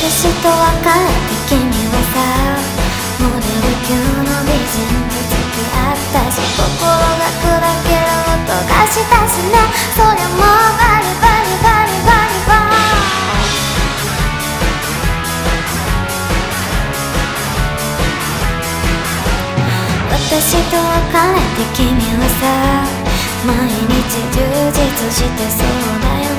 私と別れて君はさ、モデル級の美人と付き合ったし、心が砕ける音がしたしね。そりゃもうバリバリバリバリバリ。私と別れて君はさ、毎日充実してそうだよ